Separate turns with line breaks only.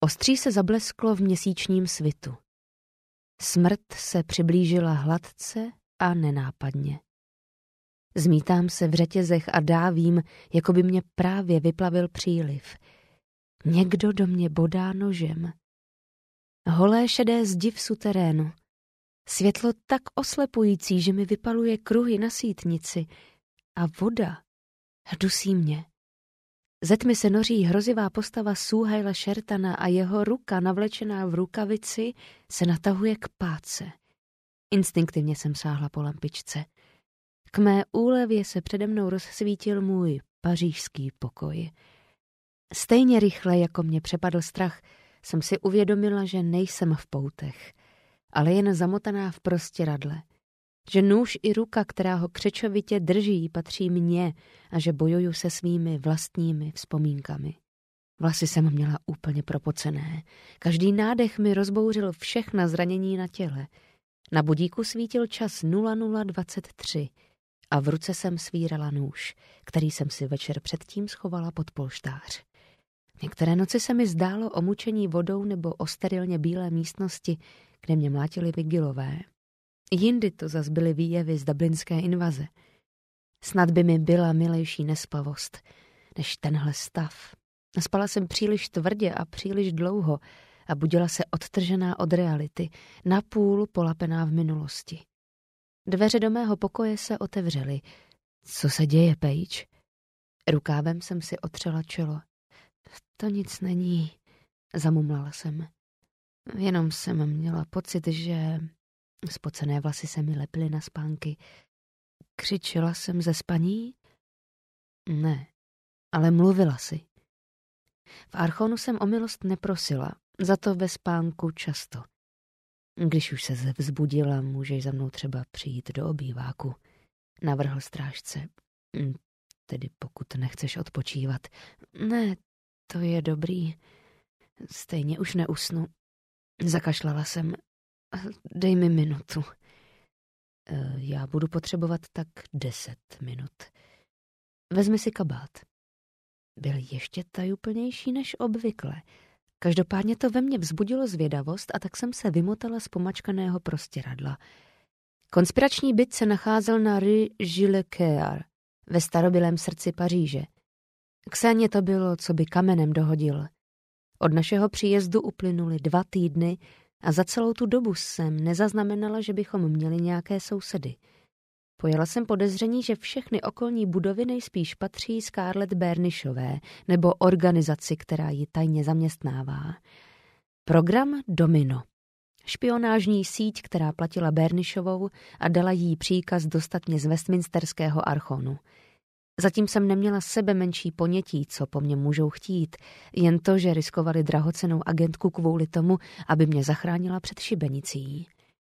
Ostří se zablesklo v měsíčním svitu. Smrt se přiblížila hladce a nenápadně. Zmítám se v řetězech a dávím, jako by mě právě vyplavil příliv. Někdo do mě bodá nožem. Holé šedé zdi v suterénu. Světlo tak oslepující, že mi vypaluje kruhy na sítnici. A voda dusí mě. Ze tmy se noří hrozivá postava Suhaila Šertana a jeho ruka, navlečená v rukavici, se natahuje k páce. Instinktivně jsem sáhla po lampičce. K mé úlevě se přede mnou rozsvítil můj pařížský pokoj. Stejně rychle, jako mě přepadl strach, jsem si uvědomila, že nejsem v poutech, ale jen zamotaná v prostěradle. Že nůž i ruka, která ho křečovitě drží, patří mně a že bojuju se svými vlastními vzpomínkami. Vlasy jsem měla úplně propocené. Každý nádech mi rozbouřil všechna zranění na těle. Na budíku svítil čas 00:23 a v ruce jsem svírala nůž, který jsem si večer předtím schovala pod polštář. Některé noci se mi zdálo o mučení vodou nebo o sterilně bílé místnosti, kde mě mlátili vigilové. Jindy to zas byly výjevy z dublinské invaze. Snad by mi byla milejší nespavost než tenhle stav. Spala jsem příliš tvrdě a příliš dlouho a budila se odtržená od reality, napůl polapená v minulosti. Dveře do mého pokoje se otevřely. Co se děje, Paige? Rukávem jsem si otřela čelo. To nic není, zamumlala jsem. Jenom jsem měla pocit, že... Spocené vlasy se mi lepily na spánky. Křičela jsem ze spaní? Ne, ale mluvila si. V Archonu jsem o milost neprosila, za to ve spánku často. Když už se vzbudila, můžeš za mnou třeba přijít do obýváku, navrhl strážce. Tedy pokud nechceš odpočívat. Ne, to je dobrý. Stejně už neusnu. Zakašlala jsem. Dej mi minutu. Já budu potřebovat tak 10 minut. Vezmi si kabát. Byl ještě tajuplnější než obvykle. Každopádně to ve mně vzbudilo zvědavost a tak jsem se vymotala z pomačkaného prostěradla. Konspirační byt se nacházel na Rue Gilles-Coeur, ve starobylém srdci Paříže. Kséně to bylo, co by kamenem dohodil. Od našeho příjezdu uplynuly 2 týdny a za celou tu dobu jsem nezaznamenala, že bychom měli nějaké sousedy. Pojala jsem podezření, že všechny okolní budovy nejspíš patří Scarlett Bernishové nebo organizaci, která ji tajně zaměstnává. Program Domino. Špionážní síť, která platila Bernishovou a dala jí příkaz dostat mě z Westminsterského Archonu. Zatím jsem neměla sebe menší ponětí, co po mně můžou chtít, jen to, že riskovali drahocennou agentku kvůli tomu, aby mě zachránila před šibenicí.